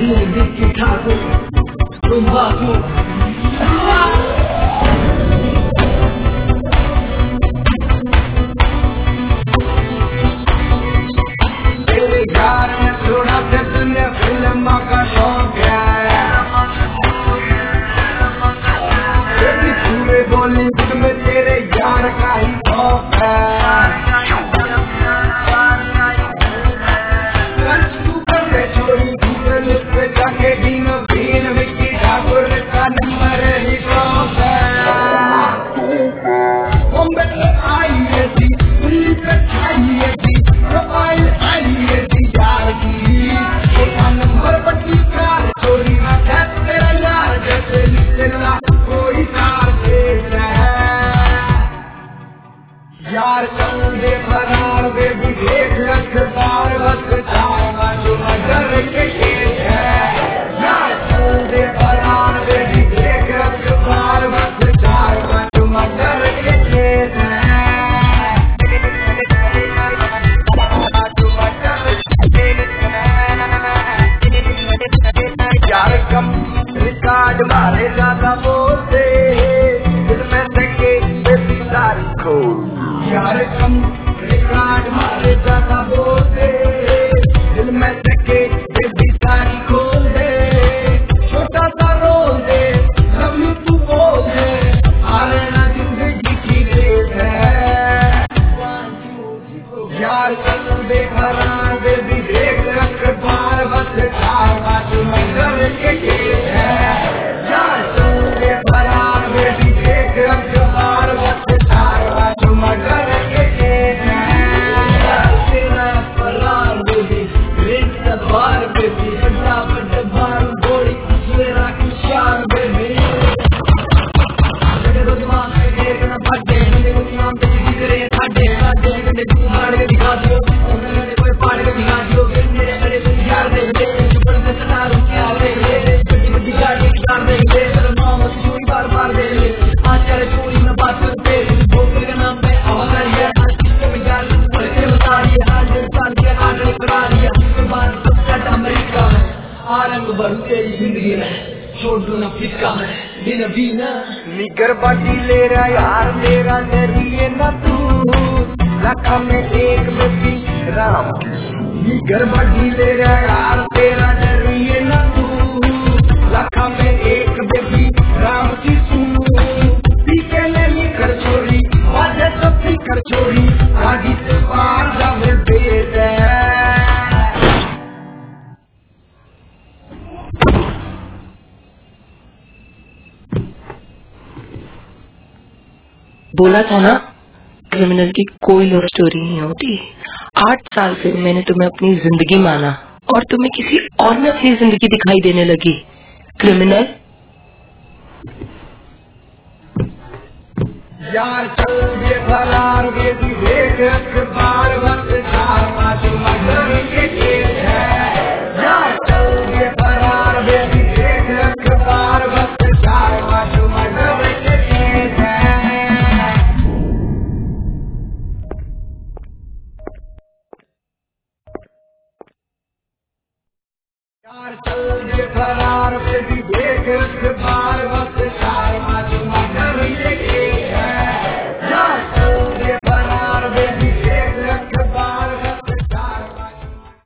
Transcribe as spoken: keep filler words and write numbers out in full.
विक्की ठाकुर तुम बाबू तेरे यार ने सुना थे तुमने फिल्म का शौक है पूरे बॉलीवुड में तेरे यार का ही शौक है छोड़ी गूगल पे जाके दीनो दीन विक्की ठाकुर का नंबर ही शौक है बॉम्बे से आई है थी दिल्ली पे आई थी प्रोफाइल आई थी यार की उसका नंबर पट्टी कार चोरी ना है तेरा यार जैसे तेरा कोई कार देख यार चल दे फरार दे भी देख रखदार बस जाएगा जो नजर के खेल है यार चल दे फरार दे भी देख रखदार बस जाएगा जो नजर के खेल है यार कम रिकॉर्ड मारे ज्यादा बोलते दिल में सके बेबी सारी खोल यार कम रिकॉर्ड मारे ज्यादा बोलते दिल में सके बेबी सारी खोल दे छोटा सा रोल दे लवली तू बोल दे आरे ना जिंदगी की रेस है यार चल दे फरार दे भी देख रख बार बस चार बात में कर के खेल है यार चल दे फरार दे भी देख रख बार बस चार बात में कर के खेल है तेरा फरार दे भी रेस बार दे भी बड़ा बड़ा बार गोली मेरा किशार दे भी तेरे को दिमाग में देख ना फटे मेरे को नाम पे जिक्र है फटे फटे के तू मार के दिखा दियो मैंने कोई पाड़ के दिखा दियो मेरे मेरे यार दे दे बड़ से सता रू क्या दे दे बड़ी बड़ी गाड़ी कार दे दे तेरा नाम चोरी बार बार दे दे आज चले चोरी में बात करते बोतल के नाम पे आवाज है सिस्टम में यार पढ़ते बता दिया हाल साल के आगे करा दिया बार कट अमेरिका में आरंग भर तेरी जिंदगी में छोड़ दो ना फिक्का में बिना बिना निगर बाटी ले रहा यार मेरा नरिये ना तू लखा में एक बेबी राम निगर बाटी ले रहा यार तेरा नरिये ना तू लखा में एक बेबी राम की सुनू पीके नहीं कर छोरी बाजे सब कर छोरी आगे से पार जावे बेद बोला था ना क्रिमिनल की कोई लव स्टोरी नहीं होती। आठ साल से मैंने तुम्हें अपनी जिंदगी माना और तुम्हें किसी और में अपनी जिंदगी दिखाई देने लगी। क्रिमिनल यार चल ये फरार ये देख अखबार